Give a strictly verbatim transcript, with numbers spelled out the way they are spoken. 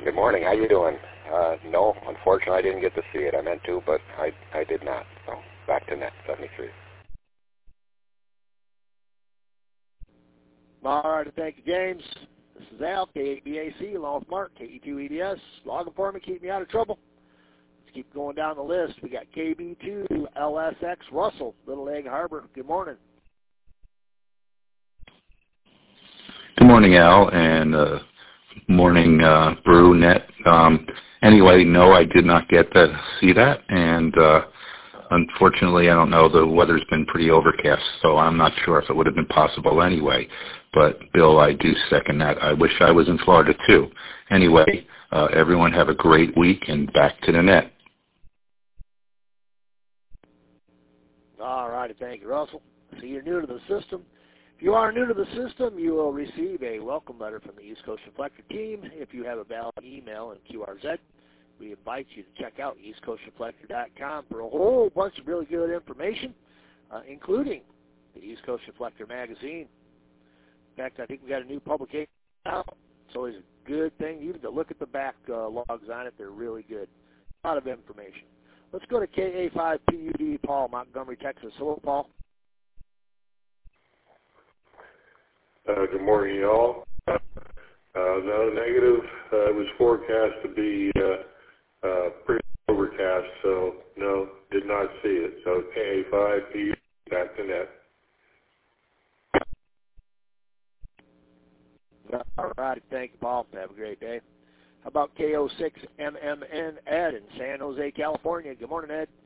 Good morning. How you doing? Uh, no, unfortunately, I didn't get to see it. I meant to, but I I did not. So back to net seventy-three. All right, thank you, James. This is Al, K eight B A C, along with Mark, K E two E D S. Logging for me, keep me out of trouble. Let's keep going down the list. We got K B two, L S X, Russell, Little Egg Harbor. Good morning. Good morning, Al, and uh, morning, uh, Brew Net. Um, anyway, no, I did not get to see that, and uh, unfortunately, I don't know. The weather's been pretty overcast, so I'm not sure if it would have been possible anyway. But, Bill, I do second that. I wish I was in Florida, too. Anyway, uh, everyone have a great week, and back to the net. All righty, thank you, Russell. So you're new to the system. If you are new to the system, you will receive a welcome letter from the East Coast Reflector team. If you have a valid email and Q R Z, we invite you to check out east coast reflector dot com for a whole bunch of really good information, uh, including the East Coast Reflector magazine. In fact, I think we got a new publication out. It's always a good thing, even to look at the back uh, logs on it. They're really good. A lot of information. Let's go to K A five P U D, Paul, Montgomery, Texas. Hello, Paul. Uh, good morning, y'all. Uh, no, negative. Uh, it was forecast to be uh, uh, pretty overcast, so no, did not see it. So K A five, P, back to net. All right, thank you, Paul. Have a great day. How about K O six M M N, Ed in San Jose, California? Good morning, Ed.